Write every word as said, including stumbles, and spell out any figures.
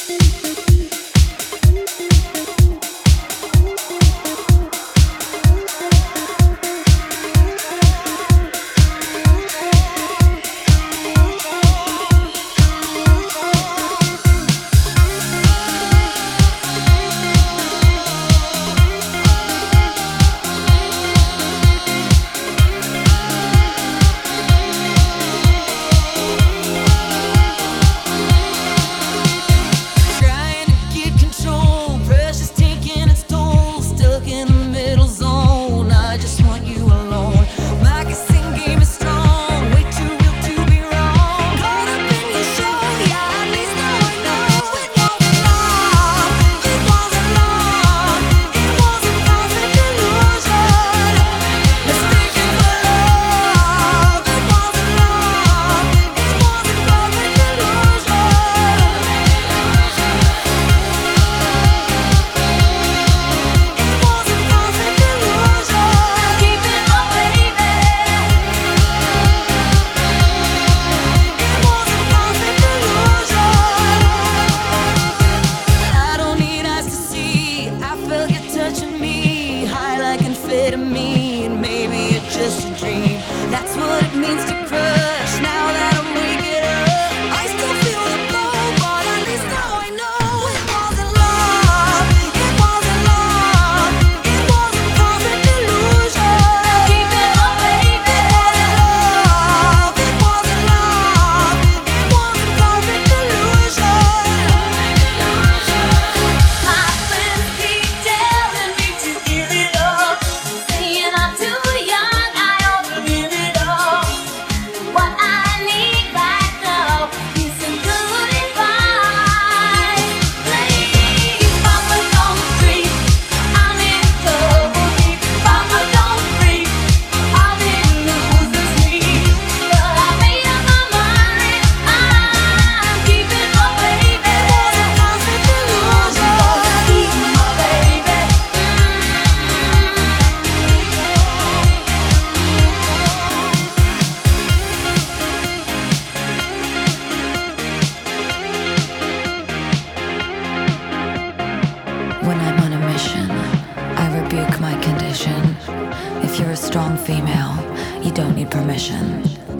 amphetamine, maybe it's just a dream. That's what it means to crush. Now that I'm waking up, I still feel the blow, but at least now I know it wasn't love. It wasn't love. It wasn't perfect illusion. Keep it up, baby. It wasn't love. It wasn't love. It wasn't perfect illusion. My friends keep telling me to give it up, saying I'm too young, I ought to give it up. What I need right now is some good advice. Please, Papa, don't creep. I'm in trouble deep. Papa, don't creep. I've been losing sleep, but I made up my mind. I'm keeping my baby. It wasn't perfect illusion. Keeping my baby. When I'm on a mission, I rebuke my condition. If you're a strong female, you don't need permission.